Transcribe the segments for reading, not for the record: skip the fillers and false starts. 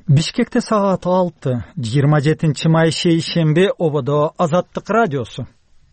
Бишкекте саат 6, 27 май шейшембе ободо Азаттык радиосу.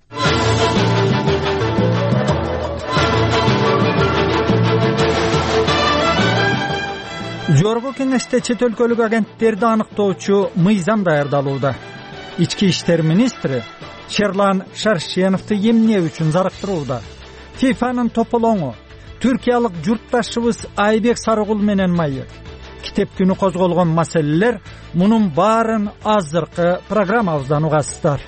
Жогорку кеңеште чет өлкөлүк агенттерди аныктоочу мыйзам даярдалууда. Ички иштер министри Шерлан Шаршеновду эмне үчүн зарыктырууда. ФИФАнын тополоңу түркиялык журтташыбыз Айбек Сарыгул менен майыр. Китеп күнү козголгон маселелер, мунун баарын азыркы программабыздан угасыздар.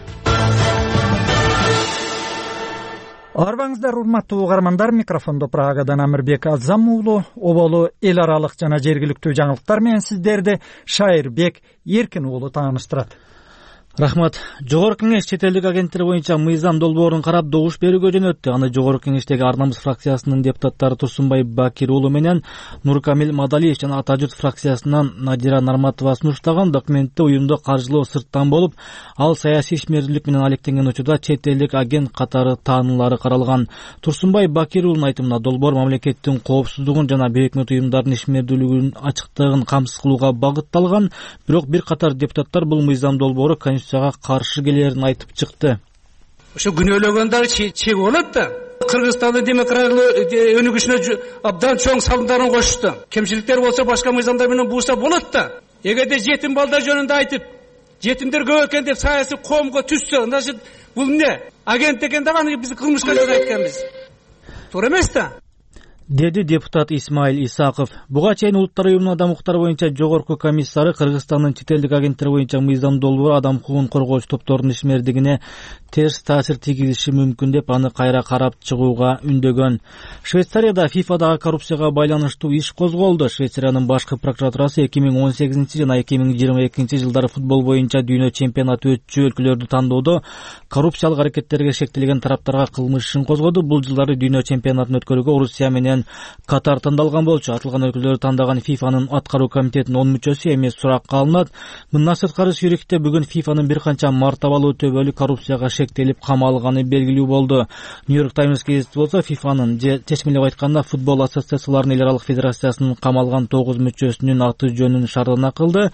Арбаңыздар, урматтуу угармандар, микрофондо Прагадан Амирбек Азам уулу, оболу эл аралык жана жергиликтүү жаңылыктар менен сиздерди Шайырбек Эркин уулу тааныштырат. Рахмат. Жогорку кеңеш чет элдик агенттер боюнча мыйзам долбоорун карап добуш берүүгө жөнөттү. Аны жогорку кеңештеги Ар намыс фракциясынын депутаттары Турсунбай Бакир уулу менен Нуркамил Мадалиев жана Ата журт фракциясынан Надира Нарматова сунуштаган документте уюмду каржылоо сырттан болуп, ал саясий ишмердүүлүк менен алектенген учурда чет элдик агент катары таануулары каралган. Турсунбай Бакир уулунун айтымында долбоор мамлекеттин коопсуздугун жана бейөкмөт уюмдардын ишмердүүлүгүнүн ачыктыгын камсыз кылууга багытталган, бирок бир катар депутаттар бул мыйзам долбоору каршы келерин айтып чыкты. Ошо күнөөлөгөндөргө чек болот да. Кыргызстандын демократиялык өнүгүшүнө абдан чоң салымдарын кошушту. Кемчиликтер болсо башка мыйзамдар менен буурса болот да. Эгерде жетим балдар жөнүндө айтып, жетимдер көп экен деп саясий коомго түшсө, значит бул эмне? Агент экен да, аны биз кылмышка айтканбыз. Туура эмес да. Деди депутат Исмаил Исаков. Буга чейин Улуттар уюмунун адам укуктары боюнча жогорку комиссары Кыргызстандын чет элдик агенттери боюнча мыйзам долбоору адам укугун коргоочу топтордун ишмердигине терс таасир тийгизиши мүмкүн деп аны кайра карап чыгууга үндөгөн. Швейцарияда ФИФАдагы коррупцияга байланыштуу иш козголду. Швейцариянын башкы прокуратурасы 2018 жана 2022 жылдары футбол боюнча дүйнө чемпионаты өтчү өлкөлөрдү тандоодо коррупциялык аракеттерге шектелген тараптарга кылмыш ишин козгоду. Бул жылдары дүйнө чемпионатын өткөрүүгө Орусия менен Катар тандалган болчу. Атылган өлкөлөрдү тандаган ФИФАнын аткаруу комитетинин 10 мүчөсү эми суракка алынат. Мындан сырткары Сюрихте бүгүн ФИФАнын бир канча мартабалуу төбөлү коррупцияга шектелип камалганы белгилүү болду. Нью-Йорк Таймс гезити болсо ФИФАнын чечмелеп айтканда футбол ассоциацияларынын эл аралык федерациясынын камалган 9 мүчөсүнүн аты жөнүн шаардана кылды.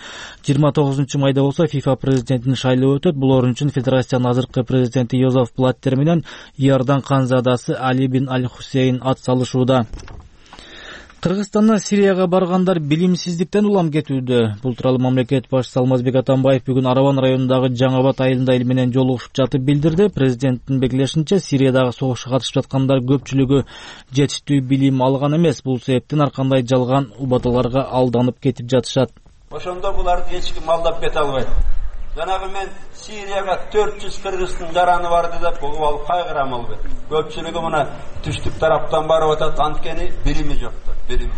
29 майда болсо ФИФА президентинин шайлоо өтөт. Бул орун үчүн федерациянын азыркы президенти Йозеф Блаттер менен Иордан ханзадасы Али бин Аль-Хусейн ат салышууда. Кыргызстандан Сирияга баргандар билимсиздиктен улам кетүүдө. Бул тууралуу мамлекет башчысы Алмазбек Атамбаев бүгүн Арабан районундагы Жаңабат айылында эл менен жолугушуп жатып билдирди. Президенттин белгилешинче, Сириядагы согушка катышып жаткандар көпчүлүгү жетиштүү билим алган эмес. Бул себептен ар кандай жалган убадаларга алданып кетип жатышат. Ошондо буларды эч ким алдап кете албайт. Жанагы мен Сирияга 400 кыргыздын жараны барды деп угуп алып кайгырам албайт. Көпчүлүгү мына түштүк тараптан барып атат, анткени билими жоктор.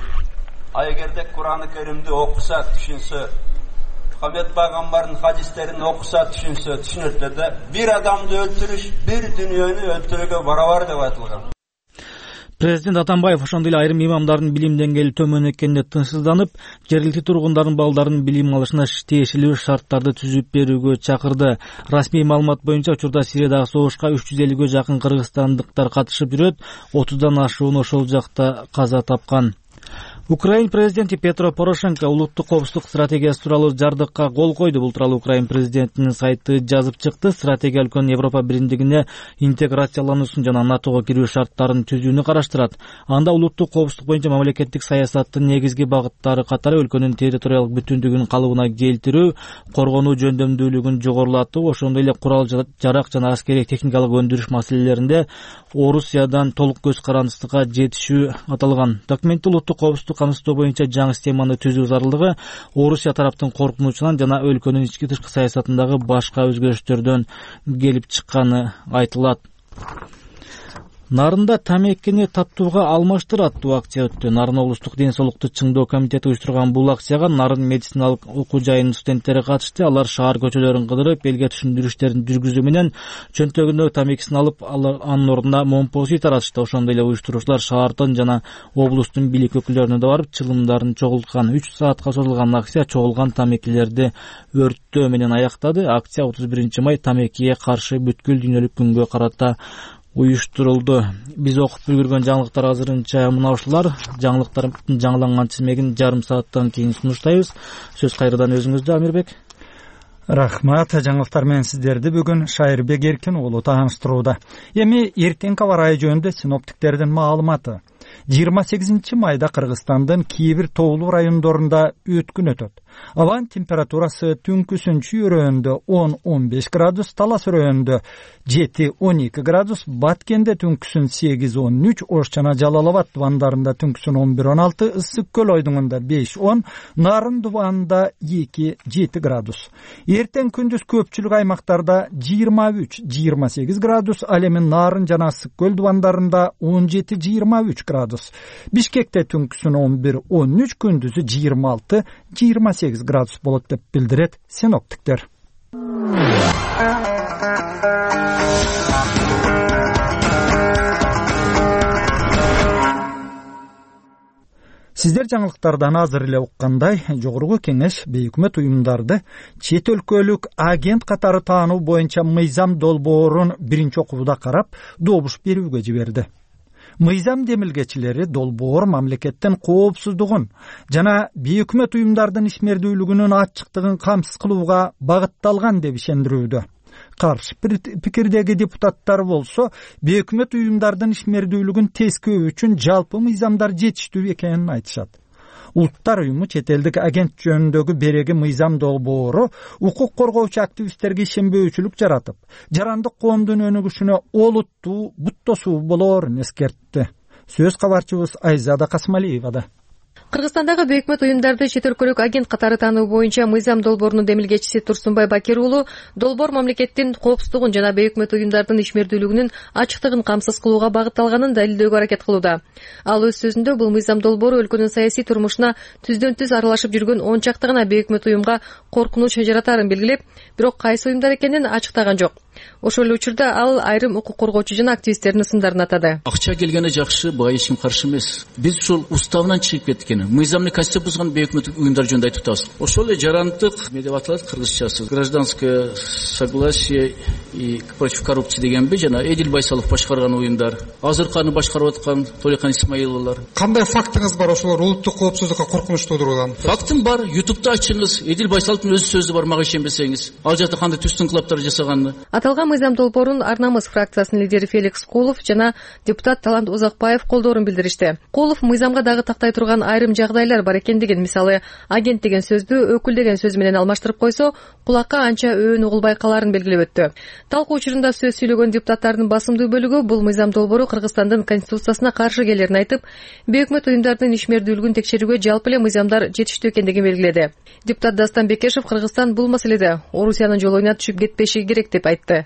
Эгерде Кур'ан-ы Керимди окуса, түшүнсө, Мухаммед пайгамбардын хадистерин окуса, түшүнсө, түшүнөт да, бир адамды өлтүрүш бир дүйнөнү өлтүрүүгө барабар деп айтылган. Президент Атамбаев ошондой эле айрым имамдардын билим деңгээли төмөн экенине тынчсызданып, жергиликтүү тургундардын балдарынын билим алышына тиешелүү шарттарды түзүп берүүгө чакырды. Расмий маалымат боюнча учурда Сириядагы согушка 350ге жакын кыргызстандыктар катышып жүрөт, 30дан ашууну ошол жакта каза тапкан. Украин президенти Петро Порошенко улуттук коопсуздук стратегиясы тууралуу жардыкка кол койду. Бул тууралуу Украин президентинин сайты жазып чыкты. Стратегия өлкөнүн Европа биримдигине интеграциялануусун жана НАТОго кирүү шарттарын түзүүнү караштырат. Анда улуттук коопсуздук боюнча мамлекеттик саясаттын негизги багыттары катары өлкөнүн территориялык бүтүндүгүн калыбына келтирүү, коргонуу жөндөмдүүлүгүн жогорулатуу, ошондой эле курал жарак жана аскерий техникалык өндүрүш маселелеринде Орусиядан толук көз карандысыкка жетишүү аталган. Документте улуттук коопсуздук камсыздоо боюнча жаңы системаны түзүү зарылдыгы, Орусия тараптын коркунучунан жана өлкөнүн ички тышкы саясатындагы башка өзгөрүштөрдөн келип чыкканы айтылат. Нарында тамекини таттууга алмаштыр аттуу акция өттү. Нарын облустук ден соолукту чыңдоо комитети уюштурган бул акцияга Нарын медициналык окуу жайынын студенттери катышты. Алар шаар көчөлөрүн кыдырып, элге түшүндүрүштөрүн жүргүзүү менен чөнтөгүнө тамекисин алып, анын ордуна момпоси таратышты. Ошондой эле уюштуруучулар шаардын жана облустун бийлик өкүлдөрүнө да барып, чылымдарын чогулткан. 3 саатка созулган акция чогулган тамекилерди өрттөө менен аяктады. Акция 31 май тамекиге каршы бүткүл дүйнөлүк күнгө карата уюштурулду. Биз окуп үлгүргөн жаңылыктар азырынча мына ушулар. Жаңылыктардын жаңыланган тизмегин жарым сааттан кийин сунуштайбыз. Сөз кайрадан өзүңүздө, Амирбек. Рахмат, жаңылыктар менен сиздерди бүгүн Шайырбек Эркин уулу тааныштырууда. Эми эртеңки аба ырайы жөнүндө синоптиктердин маалыматы. 28 майда Кыргызстандын кээ бир тоолуу райондорунда өткүн өтөт. Абанын температурасы түнкүсүнчү өрөөндө 10-15 градус, талас өрөөндө 7-12 градус, Баткенде түнкүсүн 8-13, Ош жана Жалал-Абад дубандарында түнкүсүн 11-16, Ысык көл ойдуңунда 5-10, Нарын дубанында 2-7 градус. Эртең күндүз көпчүлүк аймактарда 23-28 градус, ал эми Нарын жана Ысык көл дубандарында 17-23 градус. Бишкекте түнкүсүн 11-13, күндүзү 26-28 градус болот деп билдирет синоптиктер. Сиздер жаңылыктардан азыр эле уккандай, жогорку кеңеш бейөкмөт уюмдарды чет өлкөлүк агент катары таануу боюнча мыйзам долбоорун биринчи окууда карап, добуш берүүгө жиберди. Мыйзам демилгечилери долбоор мамлекеттин коопсуздугун жана бейөкмөт уюмдардын ишмердүүлүгүнүн ачыктыгын камсыз кылууга багытталган деп ишендирүүдө. Каршы пикирдеги депутаттар болсо, бейөкмөт уюмдардын ишмердүүлүгүн тескөө үчүн жалпы мыйзамдар жетиштүү экенин айтышат. Улуттар уюму чет элдик агент жөнүндөгү береги мыйзам долбоору укук коргоочу активисттерге ишенбөөчүлүк жаратып, жарандык коомдун өнүгүшүнө олуттуу бут тосуу болоорун эскертти. Сөз кабарчыбыз Айзада Касмалиевада. Кыргызстандагы бейөкмөт уюмдарды чет өлкөлүк агент катары таануу боюнча мыйзам долбоорунун демилгечиси Турсунбай Бакир уулу долбоор мамлекеттин коопсуздугун жана бейөкмөт уюмдардын ишмердүүлүгүнүн ачыктыгын камсыз кылууга багытталганын далилдөөгө аракет кылууда. Ал өз сөзүндө бул мыйзам долбоору өлкөнүн саясий турмушуна түздөн түз аралашып жүргөн 10 чакты гана бейөкмөт уюмга коркунуч жаратарын белгилеп, бирок кайсы уюмдар экенин ачыктаган жок. Ошол эле учурда ал айрым укук коргоочу жана активисттердин сындарын атады. Акча келгени жакшы, буга эч ким каршы эмес. Биз ушул уставынан чыгып кеткен, мыйзамный кастет бузган бейөкмөт уюмдар жөнүндө айтып атабыз. Ошол эле жарандык, эмне деп аталат кыргызчасы, гражданское согласие и против коррупции дегенби, жана Эдил Байсалов башкарган уюмдар, азыркы аны башкарып аткан Толикан Исмаиловалар. Кандай фактыңыз бар ошолор улуттук коопсуздукка коркунуч туудурган? Фактым бар, YouTube'да ачыңыз, Эдил Байсаловдун өз сөзү бар, мага ишенбесеңиз. Ал жакта кандай түстүн кылаптар жасаганын. Аталган мыйзам долбоорун Ар намыс фракциясынын лидери Феликс Кулов жана депутат Талант Узакбаев колдоорун билдиришти. Кулов мыйзамга дагы тактай турган айрым жагдайлар бар экендигин, мисалы, агент деген сөздү өкүл деген сөз менен алмаштырып койсо, кулакка анча өөн угулбай каларын белгилеп өттү. Талкуу учурунда сөз сүйлөгөн депутаттардын басымдуу бөлүгү бул мыйзам долбоору Кыргызстандын конституциясына каршы келерин айтып, бейөкмөт уюмдардын ишмердүүлүгүн текшерүүгө жалпы эле мыйзамдар жетиштүү экендигин белгиледи. Депутат Дастан Бекешев Кыргызстан бул маселеде Орусиянын жолуна түшүп кетпеши керек деп айтты.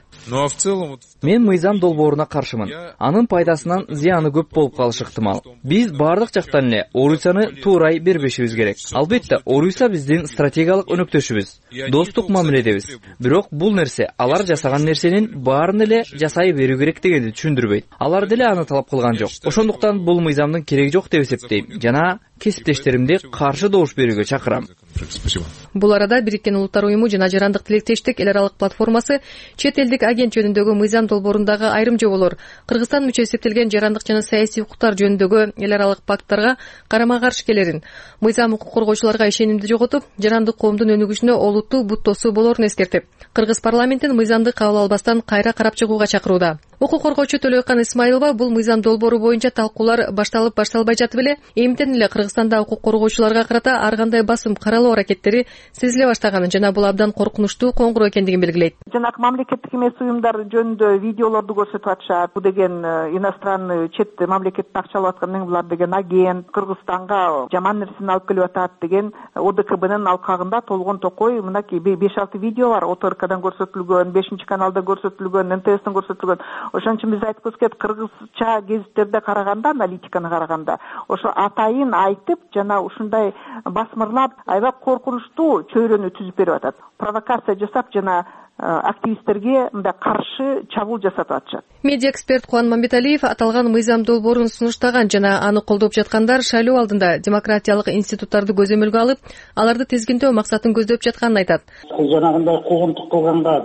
Мен мыйзам долбооруна каршымын. Анын пайдасынан зыяны көп болуп калышы ыктымал. Биз бардык жактан эле Орусияны туурай бербешибиз керек. Албетте, Орусия биздин стратегиялык өнөктөшүбүз, достук мамиледебиз. Бирок бул нерсе алар жасаган нерсенин баарын эле жасай берүү керек дегенди түшүндүрбөйт. Алар деле аны талап кылган жок. Ошондуктан бул мыйзамдын кереги жок деп эсептейм жана кесиптештеримди каршы добуш берүүгө чакырам. Бул арада Бириккен Улуттар уюму жана Жарандык тилектештик эл аралык платформасы чет элдик агент жөнүндөгү мыйзам долбоорундагы айрым жоболор, Кыргызстан мүчө эсептелген жарандык жана саясий укуктар жөнүндөгү эл аралык пакттарга карама каршы келерин, мыйзам укук коргоочуларга ишенимди жоготуп, жарандык коомдун өнүгүшүнө олуттуу бут тосуу болоорун эскертип, Кыргыз парламентин мыйзамды кабыл албастан кайра карап чыгууга чакырууда. Укук коргоочу Төлөйкан Исмаилова бул мыйзам долбоору боюнча талкуулар башталбай жатып эле, эмтен эле Кыргызстанда укук коргоочуларга карата ар кандай басым каралуу аракеттери сезиле баштаганын жана бул абдан коркунучтуу коңгуроо экендигин белгилейт. Жанагы мамлекеттик эмес уюмдар жөнүндө видеолорду көрсөтүп атышат. Бул деген иностранный чет мамлекеттин акча алып аткан булар деген агент Кыргызстанга жаман нерсени алып келип атат деген ОДКБнын алкагында толгон токой мынакей 5-6 видео бар. ОТРКдан көрсөтүлгөн, 5-каналда көрсөтүлгөн, НТСтен көрсөтүлгөн. Ошон үчүн биз айткыбыз келет, кыргызча гезиттерде караганда, аналитиканы караганда, ошо атайын айтып жана ушундай басмырлап аябай коркунучтуу чөйрөнү түзүп берип атат. Провокация жасап жана активисттерге мындай каршы чабуул жасап атышат. Медиа эксперт Кубан Мамбеталиев аталган мыйзам долбоорун сунуштаган жана аны колдоп жаткандар шайлоо алдында демократиялык институттарды көзөмөлгө алып, аларды тизгиндөө максатын көздөп жатканын айтат. Жанагындай куугунтук кылганга баш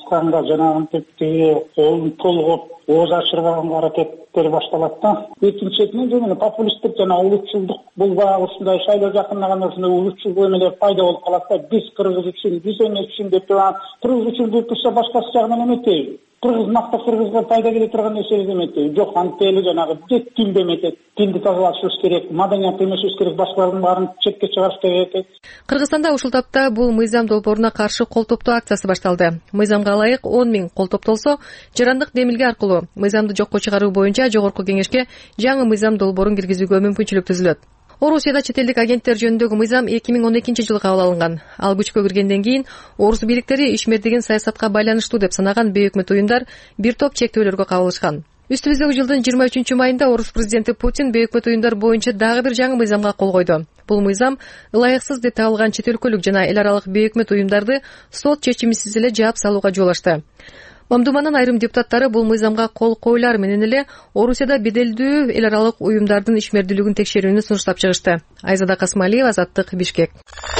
чыкканга жанагынтип колун толгоп ооз ачырганга аракеттер башталат да. Экинчиден жана популисттик жана улутчулдук бул баягы ушундай шайлоо жакындаганда ушундай улутчул эмелер пайда болуп калат да. Биз кыргыз үчүн, биз эмес үчүн деп кыргыз үчүн деп турса башкасы жагынан эметейби. Кыргыз макта кыргызга пайда келе турган нерсе деметеби. Жок, антели жанагы тил деметет. Тилди тазалашыбыз керек, маданият эмесибиз керек, башкалардын баарын четке чыгарыш керек. Кыргызстанда ушул тапта бул мыйзам долбооруна каршы кол топтоо акциясы башталды. Мыйзамга ылайык 10 000 кол топтолсо, жарандык демилге аркылуу мыйзамды жокко чыгаруу боюнча жогорку кеңешке жаңы мыйзам долбоорун киргизүүгө мүмкүнчүлүк түзүлөт. Орусияда чет элдик агенттер жөнүндөгү мыйзам 2012-жылы кабыл алынган. Ал күчкө киргенден кийин орус бийликтери ишмердигин саясатка байланыштуу деп санаган бейөкмөт уюмдар бир топ чектөөлөргө кабылышкан. Үстүбүздөгү жылдын 23-майында орус президенти Путин бейөкмөт уюмдар боюнча дагы бир жаңы мыйзамга кол койду. Бул мыйзам ылайыксыз деп табылган чет өлкөлүк жана эл аралык бейөкмөт уюмдарды сот чечимисиз эле жаап салууга жол ачты. Мамдуманын айрым депутаттары бул мыйзамга кол коюлар менен эле Орусияда беделдүү эл аралык уюмдардын ишмердүүлүгүн текшерүүнү сунуштап чыгышты. Айзада Касмалиева, Азаттык, Бишкек.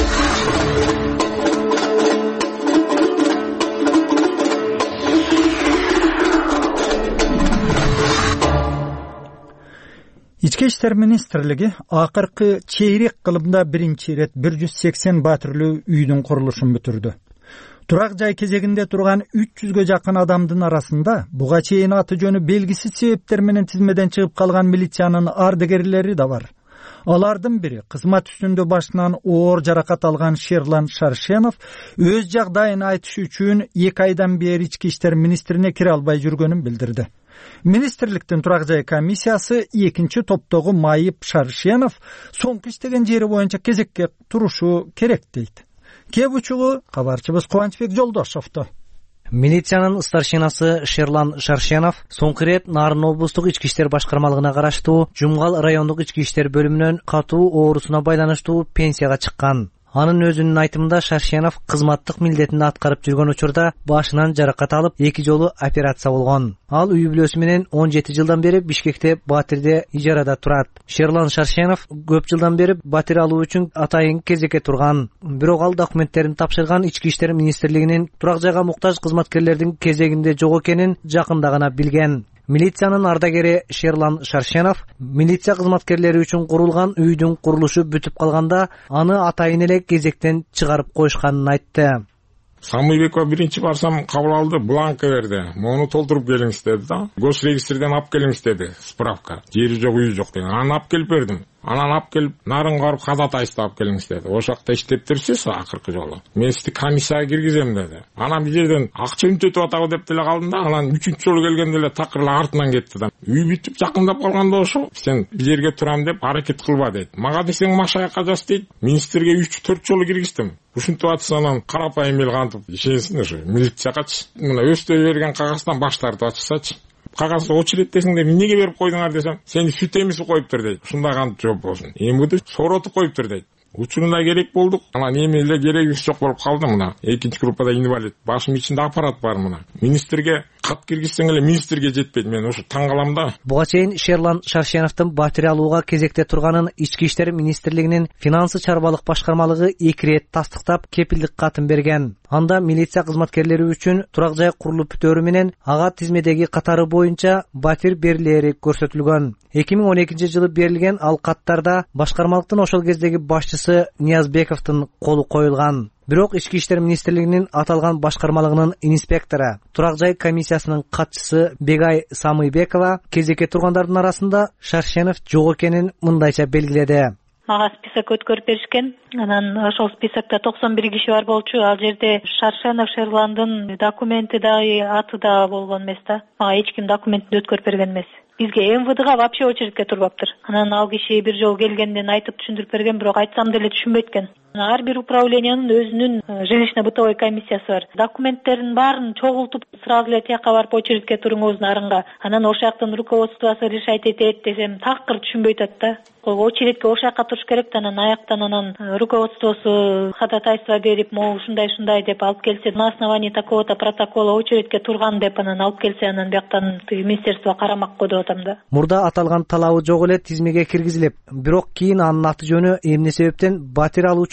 Ички иштер министрлиги акыркы чейрек кылымда биринчи ирет 180 батирлүү үйдүн курулушун бүтүрдү. Турак жай кезегинде турган 300гө жакын адамдын арасында буга чейин аты жөнү белгисиз себептер менен тизмеден чыгып калган милициянын ардагерлери да бар. Алардын бири кызмат үстүндө башынан оор жаракат алган Шерлан Шаршенов өз жагдайын айтыш үчүн 2 айдан бери ички иштер министрине кире албай жүргөнүн билдирди. Министрликтин турак жай комиссиясы экинчи топтогу майып Шаршенов соңку иштеген жери боюнча кезекке турушу керек дейт. Кеп учугу кабарчыбыз Кубанычбек Жолдошовду. Милициянын старшинасы Шерлан Шаршенов соңку ирет Нарын облустук ички иштер башкармалыгына караштуу Жумгал райондук ички иштер бөлүмүнөн катуу оорусуна байланыштуу пенсияга чыккан. Анын өзүнүн айтымында Шаршенов кызматтык милдетин аткарып жүргөн учурда башынан жаракат алып 2 жолу операция болгон. Ал үй бүлөсү менен 17 жылдан бери Бишкекте Батирде ижарада турат. Шерлан Шаршенов көп жылдан бери Батир алуу үчүн атайын кезекке турган. Бирок ал документтерин тапшырган ички иштер министрлигинин турак жайга муктаж кызматкерлердин кезегинде жок экенин жакында гана билген. Милициянын ардагери Шерлан Шаршенов милиция кызматкерлери үчүн курулган үйдүн курулушу бүтүп калганда аны атайын эле кезектен чыгарып коюшканын айтты. Самыйбекова биринчи барсам кабыл алды, бланка берди. Мону толтуруп келиңиз деди да. Госрегистрден алып келиңиз деди, справка. Жери жок, үй жок деген. Аны алып келип бердим. Анан алып келип Нарынга барып ходатайство алып келиңиз деди. Ошол жакта иштеп турсуз акыркы жолу. Мен сизди комиссияга киргизем деди. Анан бир жерден акча үнөтүп атабы деп деле калдым да. Анан 3-чү жолу келгенде эле такырла артынан кетти да. Үй бүтүп жакындап калганда ошо сен бир жерге турам деп аракет кылба дейт. Мага десең машаякка жаз дейт. Министрге 3-4 жолу киргиздим. Ушинтип атсанан карапайым эл кантип ишенсин ошо милициягачы. Мына өстөй берген кагаздан баш тартып атышсачы. Кагазды очерет десиңдер эмнеге берип койдуңар десем, сени сүт эмиси коюптур дейт. Ушундай кантип жооп болсун. Эмгиди соротуп коюптур дейт. Учурунда керек болдук. Анан эми эле керегибиз жок болуп калды мына. Экинчи группада инвалид. Башым ичинде аппарат бар мына. Министрге кат киргизсең эле министрге жетпейт. Мен ушу таң калам да. Буга чейин Шерлан Шаршеновдун Батир алууга кезекте турганын ички иштер министрлигинин финансы чарбалык башкармалыгы 2 рет тастыктап кепилдик катын берген. Анда милиция кызматкерлери үчүн турак жай курулуп бүтөөрү менен ага тизмедеги катары боюнча Батир берилери көрсөтүлгөн. 2012-жылы берилген ал каттарда башкармалыктын ошол кездеги башчысы Ниязбековдун колу коюлган. Бирок ички иштер министрлигинин аталган башкармалыгынын инспектору, турак жай комиссиясынын катчысы Бегай Самыйбекова кезекке тургандардын арасында Шаршенов жок экенин мындайча белгиледи. Мага список өткөрүп беришкен. Анан ошол списокто 91 киши бар болчу. Ал жерде Шаршенов Шерландын документи дагы, аты да болгон эмес да. Мага эч ким документин өткөрүп берген эмес. Бизге МВДга вообще очередке турбаптыр. Анан ал киши бир жол келгенден айтып түшүндүрүп берген, бирок айтсам деле түшүнбөйт экен. Ар бир управлениянын өзүнүн жилищно-бытовой комиссиясы бар. Документтерин баарын чогултуп, сразу эле тияка барып очередке туруңуз Нарынга. Анан ошол жактын руководствосу решать этет десем, такыр түшүнбөй атат да. Очередке ошол жака туруш керек да, анан аяктан анан руководствосу ходатайство берип, могу ушундай деп алып келсе, на основании такого-то протокола очередке турган деп анан алып келсе, анан бияктан министерство карамак го деп атам да. Мурда аталган талабы жок эле тизмеге киргизилип, бирок кийин анын аты жөнү эмне себептен Батир алуучу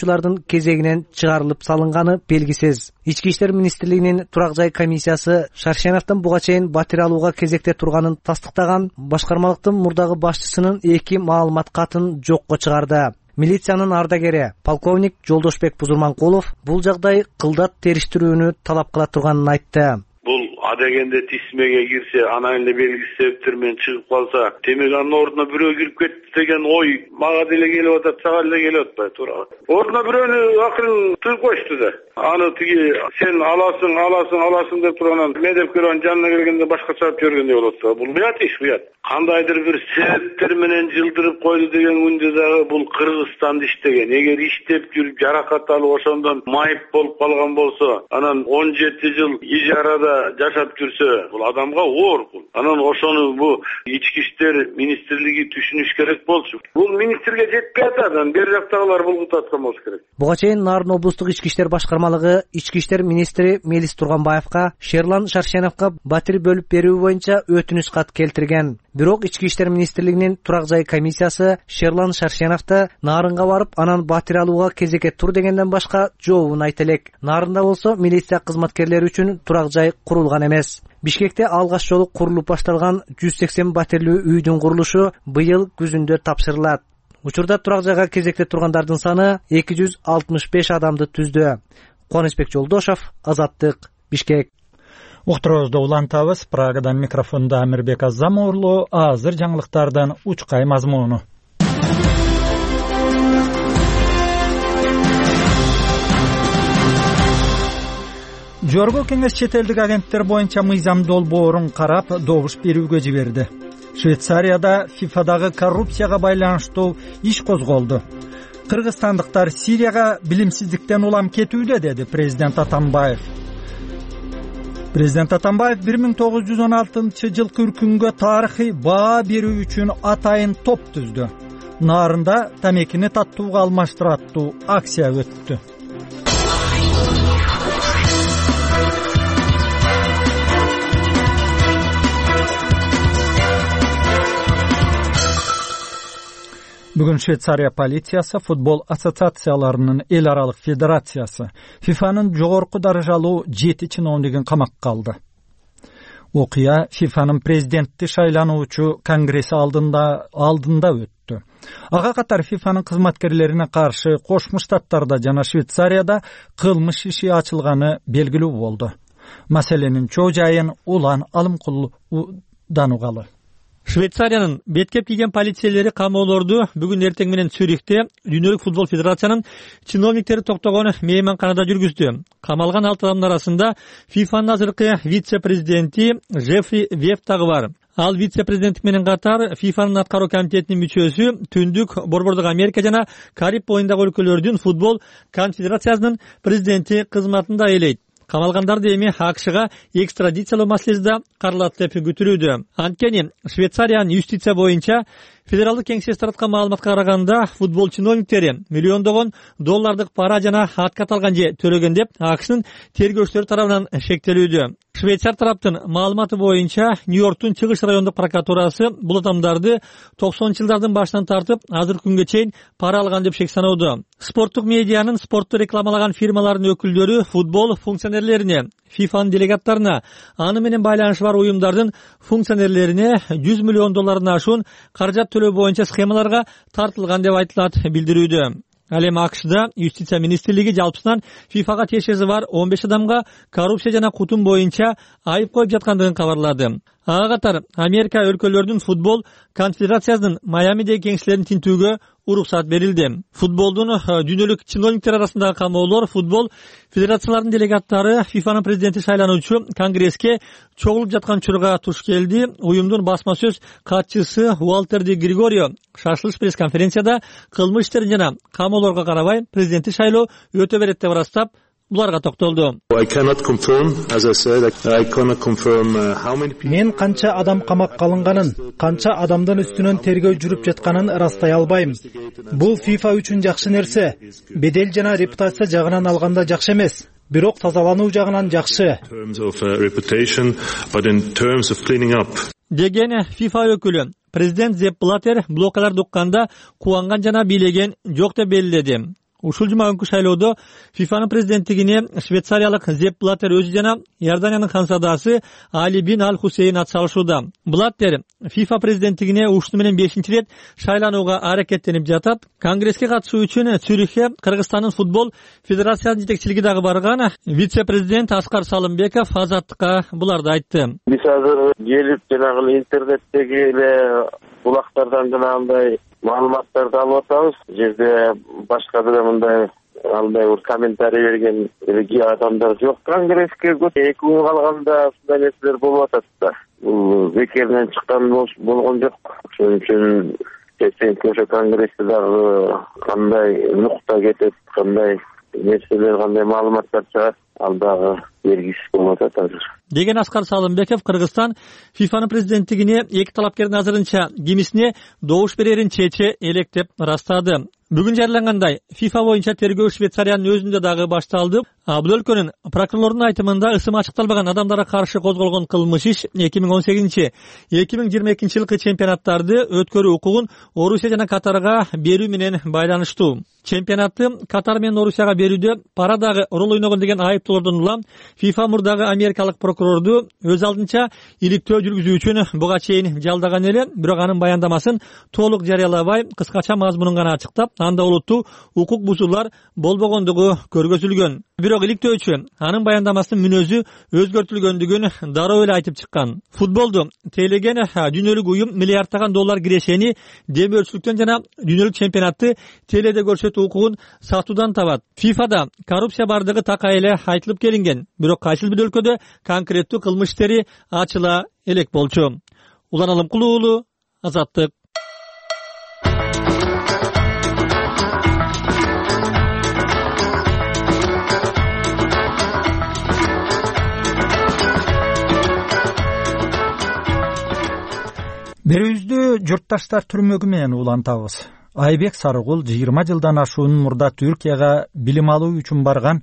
футболчулардын кезегинен чыгарылып салынганы белгисиз. Ички иштер министрлигинин турак жай комиссиясы Шаршеновдун буга чейин батир алууга кезекте турганын тастыктаган, башкармалыктын мурдагы башчысынын 2 маалымат катын жокко чыгарды. Милициянын ардагери полковник Жолдошбек Бузурманкулов бул жагдай кылдат териштирүүнү талап кыла турганын айтты. Бул адегенде тисмеге кирсе, анан эле белгисиз себептер менен чыгып калса, демек анын ордуна бирөө кирип кетти деген ой мага деле келип атат, сага деле келип атпайбы, туура. Ордуна бирөөнү акырын тыгып коюшту да. Аны тиги сен аласың деп турганан медепкелердин жанына келгенде башка чыгып жибергендей болот да. Бул уят иш, уят. Кандайдыр бир себептер менен жылдырып койду деген күндө дагы бул Кыргызстанда иштеген. Эгер иштеп жүрүп жаракат алып ошондон майып болуп калган болсо, анан 17 жыл ижарада жашап жүрсө, бул адамга оор бул. Анан ошону бу ички иштер министрлиги түшүнүш керек болчу. Бул министрге жетпей атат, бер жактагылар булгут аткан болуш керек. Буга чейин Нарын облустук ички иштер башкармалыгы ички иштер министри Мелис Турганбаевка Шерлан Шаршеновго батир бөлүп берүү боюнча өтүнүч кат келтирген. Бирок ички иштер министрлигинин турак жай комиссиясы Шерлан Шаршеновду Нарынга барып, анан батир алууга кезекке тур дегенден башка жообун айта элек. Нарында болсо милиция кызматкерлери үчүн турак жай курулган эмес. Бишкекте алгаш жолу курулуп башталган 180 батирлүү үйдүн курулушу быйыл күзүндө тапшырылат. Учурда турак жайга кезекте тургандардын саны 265 адамды түздү. Кубанычбек Жолдошов, Азаттык, Бишкек. Уктуруубузду улантабыз. Прагадан микрофондо Амирбек Азам уулу. Азыр жаңылыктардын учкай мазмуну. Жогорку кеңеш чет элдик агенттер боюнча мыйзам долбоорун карап, добуш берүүгө жиберди. Швейцарияда ФИФАдагы коррупцияга байланыштуу иш козголду. Кыргызстандыктар Сирияга билимсиздиктен улам кетүүдө, деди президент Атамбаев. Президент Атамбаев 1916-жылкы үркүнгө тарыхый баа берүү үчүн атайын топ түздү. Нарында тамекини таттууга алмаштыр аттуу акция өттү. Бүгүн Швейцария полициясы футбол ассоциацияларынын эл аралык федерациясы ФИФАнын жогорку даражалуу 7 чиновнигин камакка алды. Окуя ФИФАнын президентти шайлануучу конгресси алдында өттү. Ага катар ФИФАнын кызматкерлерине каршы Кошмо Штаттарда жана Швейцарияда кылмыш иши ачылганы белгилүү болду. Маселенин чоо жайын Улан Алымкулдан угалы. Швейцариянын беткеп кийген полициялери камоолорду бүгүн эртең менен Цюрихте Дүйнөлүк футбол федерациянын чиновниктери токтогон мейманканада жүргүздү. Камалган 6 адамдын арасында ФИФАнын азыркы вице-президенти Жефри Веб дагы бар. Ал вице-президенттик менен катар ФИФАнын аткаруу комитетинин мүчөсү, Түндүк Борбордук Америка жана Кариб боюндагы өлкөлөрдүн футбол конфедерациясынын президенти кызматын да ээлейт. Камалгандарды эми АКШга экстрадициялоо маселеси да каралат деп күтүлүүдө. Анткени Швейцариянын юстиция боюнча федералдык кеңсеси тараткан маалыматка караганда футбол чиновниктери миллиондогон доллардык пара жана откат алган же төлөгөн деп АКШнын тергөөчүлөрү тарабынан шектелүүдө. Швейцар тараптын маалыматы боюнча Нью-Йорктун чыгыш райондук прокуратурасы бул адамдарды 90-жылдардын башынан тартып азыркы күнгө чейин пара алган деп шек саноодо. Спорттук медианын спортту рекламалаган фирмалардын өкүлдөрү футбол функционерлерине, ФИФАнын делегаттарына, аны менен байланышы бар уюмдардын функционерлерине 100 миллион доллардан ашуун каражат төлөө боюнча схемаларга тартылган деп айтылат билдирүүдө. Ал эми АКШда юстиция министрлиги жалпысынан ФИФАга тиешеси бар 15 адамга коррупция жана кутум боюнча айып коюп жаткандыгын кабарлады. Ага катар Америка өлкөлөрдүн футбол конфедерациясынын Майамидеги кеңселерин тинтүүгө уруксат берилди. Футболдун дүйнөлүк чиновниктер арасындагы камоолор футбол федерацияларынын делегаттары ФИФАнын президенти шайлануучу конгресске чогулуп жаткан учурга туш келди. Уюмдун басма сөз катчысы Уолтер Ди Григорио шашылыш пресс-конференцияда кылмыш иштерин жана камоолорго карабай президенттик шайлоо өтө берет деп ырастап, буларга токтолду. Мен канча адам камакка алынганын, канча адамдын үстүнөн тергөө жүрүп жатканын ырастай албайм. Бул FIFA үчүн жакшы нерсе. Бедел жана репутация жагынан алганда жакшы эмес, бирок тазалануу жагынан жакшы. Деген FIFA өкүлү. Президент Зепп Блаттер блокаларды укканда кубанган жана бийлеген жок деп белгиледи. Ушул жума күнкү шайлоодо ФИФАнын президенттигине швейцариялык Зепп Блаттер өзү жана Иорданиянын ханзадасы Али бин Аль Хусейн ат салышууда. Блаттер ФИФА президенттигине ушуну менен 5-чи рет шайланууга аракеттенип жатат. Конгресске катышуу үчүн Цюрихке Кыргызстандын футбол федерациясынын жетекчилиги дагы барган. Вице-президент Аскар Салымбеков Азаттыкка буларды айтты. Биз азыр келип жанагы интернеттеги эле булактардан жанагындай маалыматтарды алып атабыз. Жерде башка деле мындай андай бир комментарий берген адамдар жок. Конгресске 2 күн калганда ушундай нерселер болуп атат да. Бул бекеринен чыккан болгон жок. Ошон үчүн ошо конгрессте дагы кандай нукта кетет, кандай нерселер, кандай маалыматтар чыгат, ал дагы бергисиз болуп атат азыр. Деген Аскар Салымбеков Кыргызстан ФИФАнын президенттигине эки талапкердин азырынча кимисине добуш берерин чече элек деп ырастады. Бүгүн жарыялангандай ФИФА боюнча тергөө Швейцариянын өзүндө дагы башталды. Бул өлкөнүн прокурорлордун айтымында ысымы ачыкталбаган адамдарга каршы козголгон кылмыш иш 2018-2022 жылкы чемпионаттарды өткөрүү укугун Орусия жана Катарга берүү менен байланыштуу. Чемпионатты Катар менен Орусияга берүүдө пара дагы рол ойногон деген айыптоолордон улам ФИФА мурдагы америкалык прокурорду өз алдынча иликтөө жүргүзүү үчүн буга чейин жалдаган эле, бирок анын баяндамасын толук жарыялабай, кыскача мазмунун гана ачыктап, анда олуттуу укук бузуулар болбогондугу көргөзүлгөн. Бирок иликтөөчү анын баяндамасынын мүнөзү өзгөртүлгөндүгүн дароо эле айтып чыккан. Футболду тейлеген дүйнөлүк уюм миллиардтаган доллар кирешени демөөрчүлүктөн жана дүйнөлүк чемпионатты теледе көрсөтүү укугун сатуудан табат. ФИФАда коррупция бардыгы такай эле айтылып келинген, бирок кайсыл бир өлкөдө конкреттүү кылмыш иштери ачыла элек болчу. Улан Алымкулуу уулу, Азаттык. Берүүбүздү журтташтар түрмөгү менен улантабыз. Айбек Сарыгул 20 жылдан ашуун мурда Түркияга билим алуу үчүн барган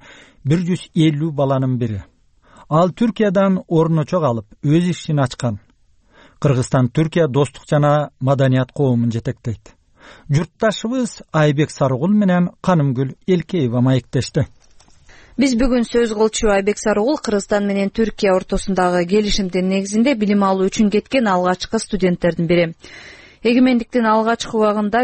150 баланын бири. Ал Түркиядан орночо калып, өз ишин ачкан. Кыргызстан-Түркия достук жана маданият коомун жетектейт. Журтташыбыз Айбек Сарыгул менен Канымгүл Элкеева маектешти. Биз бүгүн сөз кылчу Айбек Сарыгул Кыргызстан менен Түркия ортосундагы келишимдин негизинде билим алуу үчүн кеткен алгачкы студенттердин бири. Эгемендиктин алгачкы убагында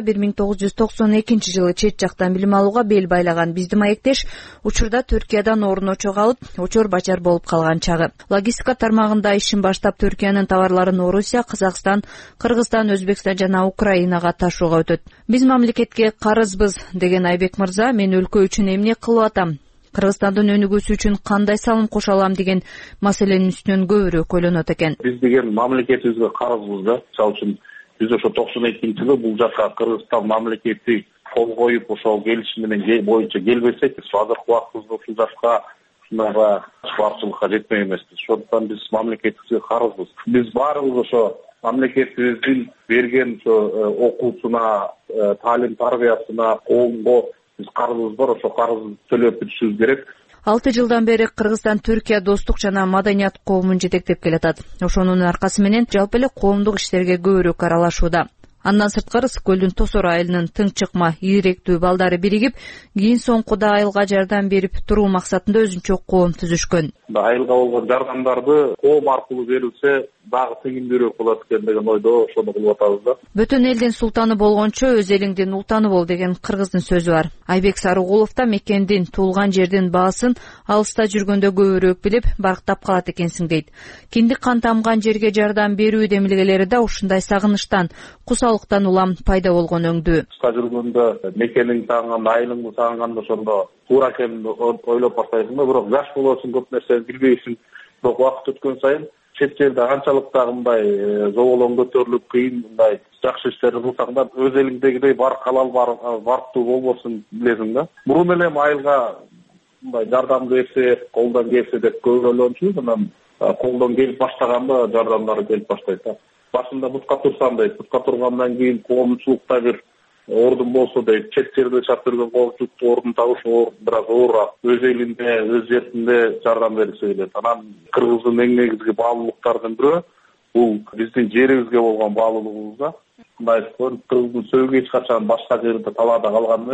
1992 жылы чет жактан билим алууга бел байлаган биздин маектеш учурда Түркиядан орночо калып, очор бачар болуп калган чагы. Логистика тармагында ишин баштап Түркиянын товарларын Орусия, Казакстан, Кыргызстан, Өзбекстан жана Украинага ташууга өтөт. Биз мамлекетке карызбыз деген Айбек мырза, мен өлкө үчүн эмне кылып атам? Кыргызстандын өнүгүүсү үчүн кандай салым кошо алам деген маселенин үстүнөн көбүрөөк ойлонот экен. Биз деген мамлекетибизге карызбыз да. Мисалы үчүн биз ошо 92-жылы бул жакка Кыргызстан мамлекети кол коюп ошол келишим менен боюнча келбесек, азыркы убактыбызда ушул жашка ушундайга барчылыкка жетмек эмеспиз. Ошондуктан биз мамлекетибизге карызбыз. Биз баарыбыз ошо мамлекетибиздин берген окуусуна, таалим тарбиясына, коомго биз карызыбыз бар, ошо карызды төлөп бүтүшүбүз керек. 6 жылдан бери Кыргызстан Түркия достук жана маданият коомун жетектеп келатат. Ошонун аркасы менен жалпы эле коомдук иштерге көбүрөөк аралашууда. Андан сырткары Ысык көлдүн Тосор айылынын тың чыкма ийректүү балдары биригип, кийин соңкуда айылга жардам берип туруу максатында өзүнчө коом түзүшкөн. Айылга болгон жардамдарды коом аркылуу берилсе дагы тыйындуураак болот экен деген ойдо ошону кылып атабыз да. Бөтөн элдин султаны болгончо өз элиңдин ултаны бол деген кыргыздын сөзү бар. Айбек Сарыгулов да мекендин, туулган жердин баасын алыста жүргөндө көбүрөөк билип, барктап калат экенсиң дейт. Киндик кан тамган жерге жардам берүү демилгелери да ушундай сагынычтан, кусалыктан улам пайда болгон өңдүү. Кыска жүргөндө мекениң сагынганда, айылыңды сагынганда ошондо туура экенин ойлоп баштайсың да, бирок жаш болосуң, көп нерсени билбейсиң. Бирок убакыт өткөн сайын чет жерде канчалык дагы мындай зоболоң көтөрүлүп, кыйын мындай жакшы иштерди кылсаң да, өз элиңдегидей халал барктуу болбосун билесиң да. Мурун эле айылга мындай жардам берсе, колдон келсе деп көп ойлончу, анан колдон келип баштаганда жардамдары келип баштайт да. Башында бутка турсам дейт, бутка тургандан кийин коомчулукта бир ордун болсо дейт, чет жерде жашап жүргөн коомчулукта ордун табыш бир аз оорураак. Өз элинде, өз жертинде жардам берсе келет. Анан кыргыздын эң негизги баалуулуктарынын бирөө бул биздин жерибизге болгон баалуулугубуз да. Мындай кыргыздын сөөгү эч качан башка жерде талаада калган эмес.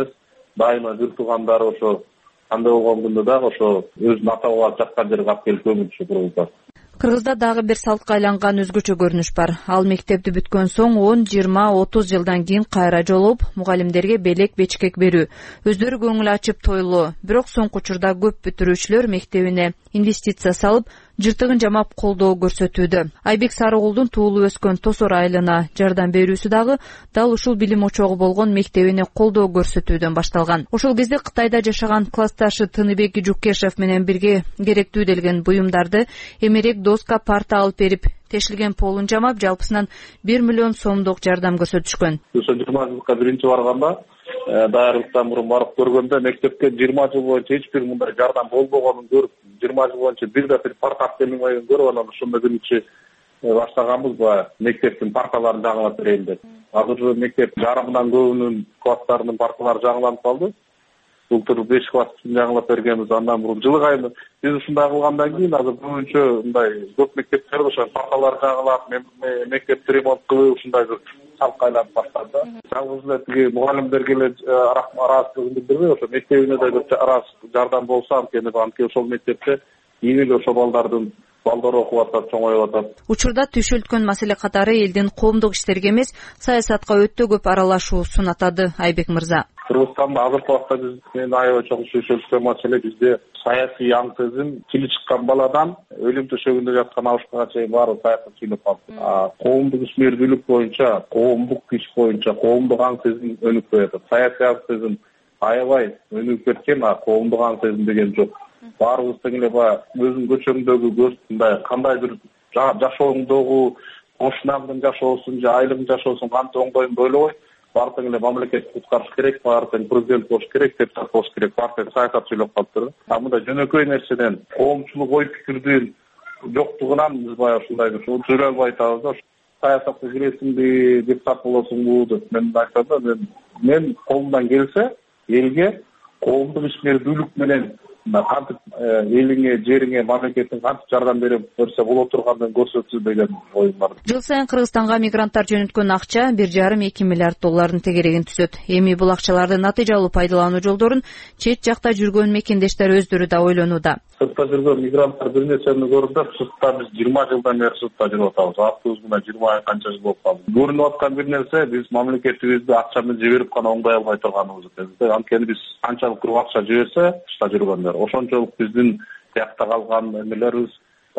дайыма бир туугандары ошо кандай болгон күндө дагы ошо өзүнүн ата бабасы жаткан жерге алып келип көмүлчү курулуп. Кыргызда дагы бир салтка айланган өзгөчө көрүнүш бар. Ал мектепти бүткөн соң 10, 20, 30 жылдан кийин кайра жолугуп, мугалимдерге белек бечкек берүү, өздөрү көңүл ачып тойлоо. Бирок соңку учурда көп бүтүрүүчүлөр мектебине инвестиция салып, жыртыгын жамап колдоо көрсөтүүдө. Айбек Сарыгулдун туулуп өскөн Тосор айылына жардам берүүсү дагы дал ушул билим очогу болгон мектебине колдоо көрсөтүүдөн башталган. Ошол кезде Кытайда жашаган классташы Тыныбек Жукешев менен бирге керектүү делген буюмдарды эмерек доска парта алып берип, тешилген полун жамап, жалпысынан 1 миллион сомдук жардам көрсөтүшкөн. Ошо 20 жылга биринчи барганда, даярдыктан мурун барып көргөндө мектепке 20 жыл боюнча эч бир мындай жардам болбогонун көрүп, 20 жыл боюнча бир да бир парта алып келинбегенин көрүп, анан ошондо биринчи баштаганбыз мектептин парталарын жаңылап берейин деп. Азыр мектеп жарымынан көбүнүн класстарынын парталары жаңыланып калды. Былтыр 5 класс үчүн жаңылап бергенбиз. Андан мурун жылы айында биз ушундай кылгандан кийин азыр көбүнчө мындай көп мектептерде ошо парталар жаңылап, мектепти ремонт кылып ушундай бир салкка айланып баштады. Жалгыз эле тиги мугалимдерге эле ыраазычылыгын билдирбей, ошо мектебине да бир жардам болсо, анткени ошол мектепте эң эле ошол балдар окуп атат, чоңоюп атат. Учурда түйшөлткөн маселе катары элдин коомдук иштерге эмес, саясатка өтө көп аралашуусун атады Айбек мырза. Кыргызстанда азыркы убакта биздин аябай чоң түйшөлткөн маселе бизде саясий аңсызым тили чыккан баладан өлүм төшөгүндө жаткан абышкага чейин баары саясат сүйлөп калды. Коомдук ишмердүүлүк боюнча, коомдук иш боюнча коомдук аңсызым өнүп келет. Саясий аңсызым аябай өнүп кеткен, коомдук аңсызым деген жок. Баарыбыз тең эле өзүнүн көчөңдөгү мындай кандай бир жашооңдогу кошунаңдын жашоосун же айылыңдын жашоосун кантип оңдойм ойлобой, баары тең эле мамлекетти куткарыш керек, баары тең президент болуш керек, депутат болуш керек, баары тең саясат сүйлөп калыптыр. Мындай жөнөкөй нерседен, коомчулук ой пикирдин жоктугунан биз баягы ушундай бир сүйлөп айтабыз да. Саясатка киресиңби, депутат болосуңбу деп мен айтсам, мен колумдан келсе элге коомдук ишмердүүлүк менен кантип элиңе, жериңе, мамлекеттин кантип жардам берсе боло турганын көрсөтсү деген оюм бар. Жыл сайын Кыргызстанга мигранттар жөнөткөн акча 1,5-2 миллиард доллардын тегерегин түзөт. Эми бул акчаларды натыйжалуу пайдалануу жолдорун чет жакта жүргөн мекендештер өздөрү да ойлонууда. Сыртта жүргөн мигранттар бир нерсени көрдү, сыртта биз 20 жылдан бери сыртта жүрүп атабыз. Автобус менен 20 канча жыл болуп калды. Көрүнүп аткан бир нерсе, биз мамлекетибизди акча менен жиберип гана оңдой албай турганыбыз экен. Анткени биз канчалык көп акча жиберсе, тышта жүргөндөр ошончолук биздин биякта калган эмелерибиз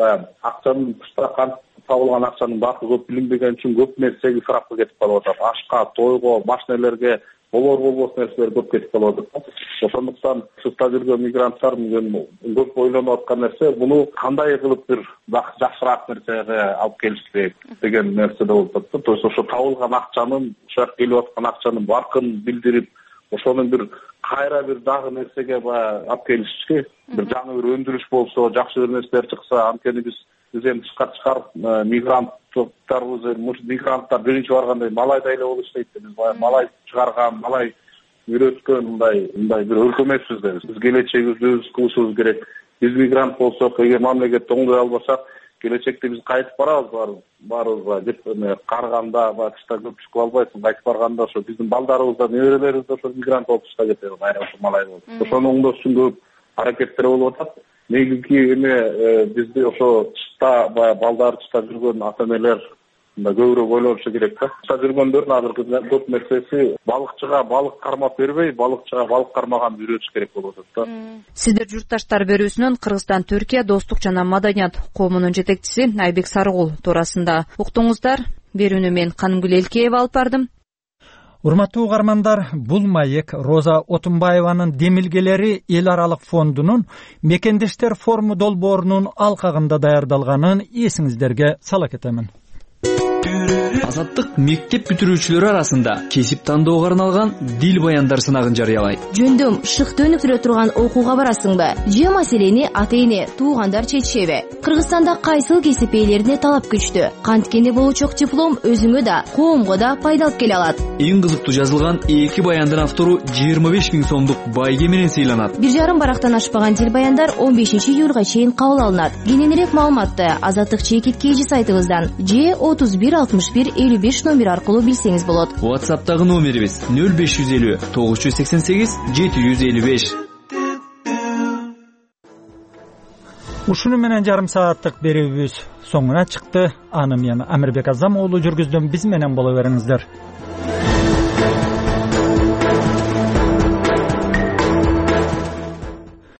акчанын тышта кантип табылган акчанын бааты көп билинбеген үчүн көп нерсе исрапка кетип калып атат. Ашка, тойго, машинелерге болбос нерселер көп кетип калып атат. Ошондуктан сыртта жүргөн мигранттар көп ойлонуп аткан нерсе, буну кандай кылып бир жакшыраак нерсеге алып келиш керек деген нерседе болуп атат. То есть ошо табылган акчанын, ошо келип аткан акчанын баркын билдирип, ошонун бир кайра бир дагы нерсеге алып келишке, бир жаңы бир өндүрүш болсо, жакшы бир нерселер чыкса, анткени биз эми тышкар мигранттар биринчи барганда малайда эле болуп иштейт. Биз малай чыгарган, малай үйрөткөн мындай бир өлкө эмеспиз да. Биз келечегибизди өзүбүз кылышыбыз керек. Биз мигрант болсок, эгер мамлекетти оңдой албасак, келечекте биз кайтып барабыз деп карганда тышта көп чыгып албайсың. Кайтып барганда ошо биздин балдарыбыз да, неберелерибиз да ошо мигрант болуп тышта кетет, айрым ошо малай болуп. Ошону оңдош үчүн көп аракеттер болуп атат. Негизги эме бизди ошо тышта балдар тышта жүргөн ата энелер көбүрөөк ойлошу керек да. Тышта жүргөндөрдүн азыркы көп нерсеси балыкчыга балык кармап бербей, балыкчыга балык кармаганды үйрөтүш керек болуп атат да. Сиздер журтташтар берүүсүнөн Кыргызстан Түркия достук жана маданият коомунун жетекчиси Айбек Сарыгул туурасында уктуңуздар. Берүүнү мен Канымгүл Элкеева алып бардым. Урматтуу угармандар, бул маек Роза Отунбаеванын демилгелери эл аралык фондунун мекендештер форуму долбоорунун алкагында даярдалганын эсиңиздерге сала кетемин. Азаттык мектеп бүтүрүүчүлөрү арасында кесип тандоого арналган дил баяндар сынагын жарыялайт. Жөндөм шыкты өнүктүрө турган окууга барасыңбы? Же маселени ата-эне, туугандар чечишеби? Кыргызстанда кайсыл кесип ээлерине талап күчтүү? Канткени болучок диплом өзүңө да, коомго да пайда алып келе алат. Эң кызыктуу жазылган 2 баяндын автору 25 000 сомдук байге менен сыйланат. 1,5 барактан ашпаган дил баяндар 15 июлга чейин кабыл алынат. Кененирээк маалыматты Азаттык чекит KG сайтыбыздан же 31 61 55 номер аркылуу билсеңиз болот. WhatsApp'тагы номерибиз 0550 988 755. Ушуну менен жарым сааттык берүүбүз соңуна чыкты. Аны мен Амирбек Азам уулу жүргүздүм. Биз менен боло бериңиздер.